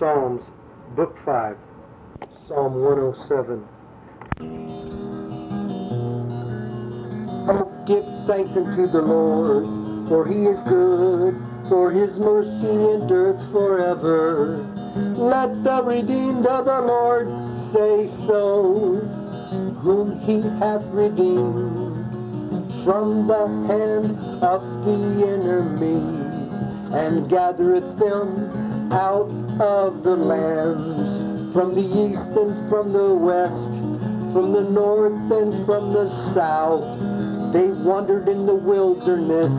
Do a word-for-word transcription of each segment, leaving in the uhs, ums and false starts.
Psalms, Book five, Psalm one oh seven. Oh, give thanks unto the Lord, for he is good, for his mercy endureth forever. Let the redeemed of the Lord say so, whom he hath redeemed from the hand of the enemy, and gathereth them out of the lands, from the east and from the west, from the north and from the south. They wandered in the wilderness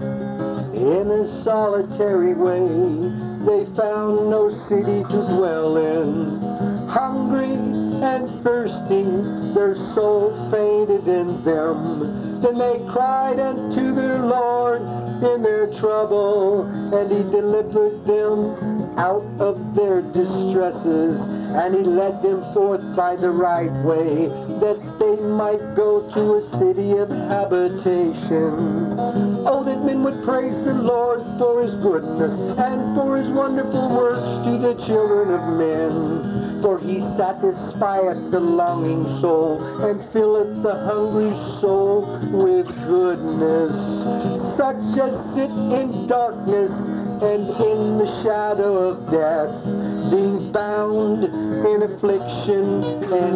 in a solitary way. They found no city to dwell in. Hungry and thirsty, their soul fainted in them. Then they cried unto their Lord in their trouble, and he delivered them out of their distresses, and he led them forth by the right way, that they might go to a city of habitation. Oh, that men would praise the Lord for his goodness, and for his wonderful works to the children of men. For he satisfieth the longing soul, and filleth the hungry soul with goodness. Such as sit in darkness and in the shadow of death, being bound in affliction and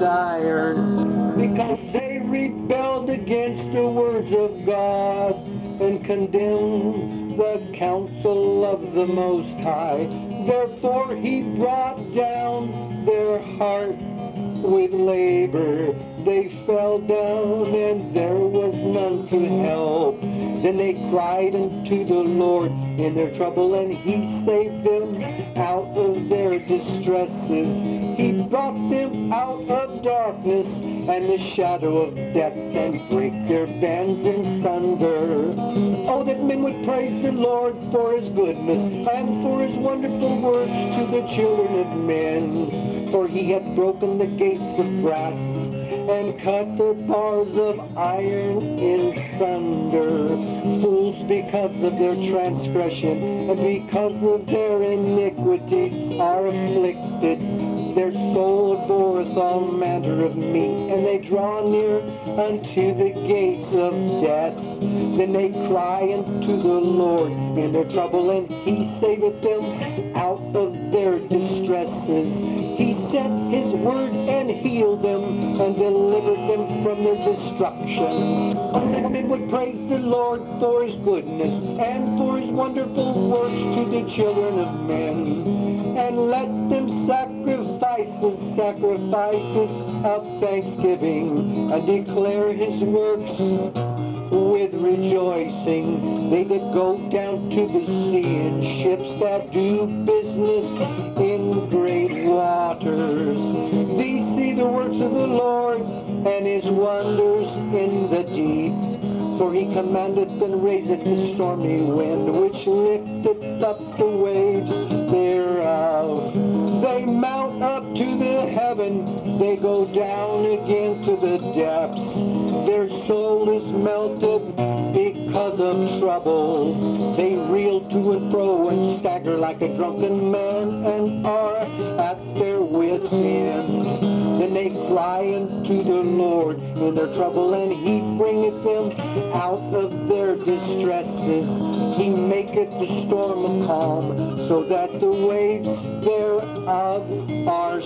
iron, because they rebelled against the words of God, and condemned the counsel of the Most High. Therefore he brought down their heart with labor. They fell down, and there was none to help. Then they cried unto the Lord in their trouble, and he saved them out of their distresses. He brought them out of darkness and the shadow of death, and break their bands in sunder. Oh, that men would praise the Lord for his goodness, and for his wonderful works to the children of men. For he hath broken the gates of brass, and cut the bars of iron in sunder. Fools, because of their transgression, and because of their iniquities, are afflicted. Their soul abhorreth all manner of meat, and they draw near unto the gates of death. Then they cry unto the Lord in their trouble, and he saveth them out of their distresses. He sent his word and healed them, and delivered them from their destructions. Oh, that men would praise the Lord for his goodness, and for his wonderful works to the children of men. And let them sacrifices, sacrifices of thanksgiving, and declare his works with rejoicing. They that go down to the sea in ships that do business in great waters. These see the works of the Lord, and his wonders in the deep. For he commandeth and raiseth the stormy wind, which lifteth up the waves thereof. They mount up to the heaven, they go down again to the depths. Their soul is melted because of trouble. They reel to and fro and stagger like a drunken man, and are at their wits' end. Then they cry unto the Lord in their trouble, and he bringeth them out of their distresses. He maketh the storm a calm, so that the waves thereof are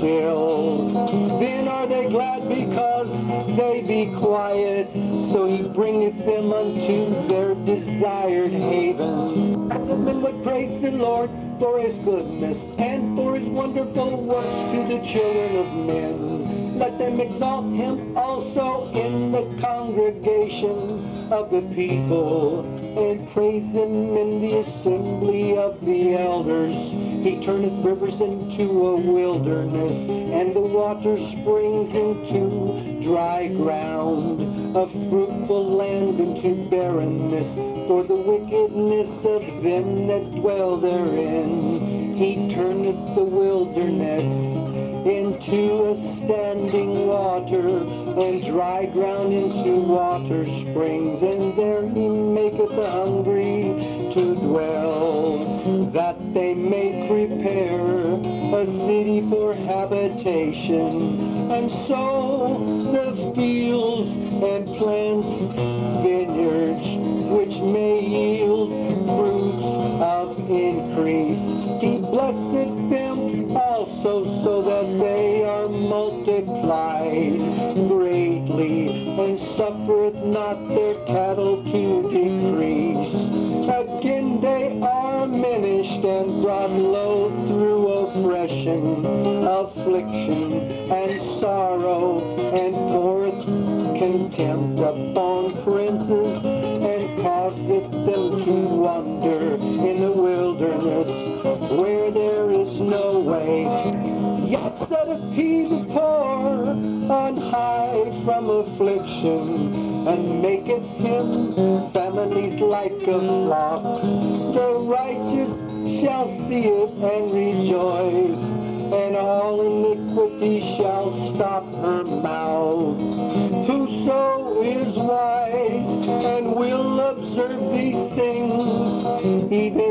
still. Then are they glad because they be quiet, so he bringeth them unto their desired haven. And the men would praise the Lord for his goodness, and for his wonderful works to the children of men. Let them exalt him also in the congregation of the people, and praise him in the assembly of the elders. He turneth rivers into a wilderness, and the water springs into dry ground, a fruitful land into barrenness, for the wickedness of them that dwell therein. He turneth the wilderness into a standing water, and dry ground into water springs, and there he maketh the hungry to dwell, that they may prepare a city for habitation, and sow the fields and plant vineyards which may yield fruits of increase. He blesseth them also so that they are multiplied greatly, and suffereth not their cattle to decrease. Again they are diminished and brought low through oppression, affliction, and sorrow, and poureth contempt upon princes, and causeth them to wander in the wilderness, where there is no way. Yet setteth he the poor on high from affliction, and maketh him families like a flock. The righteous shall see it and rejoice, and all iniquity shall stop her mouth. Whoso is wise and will observe these things, even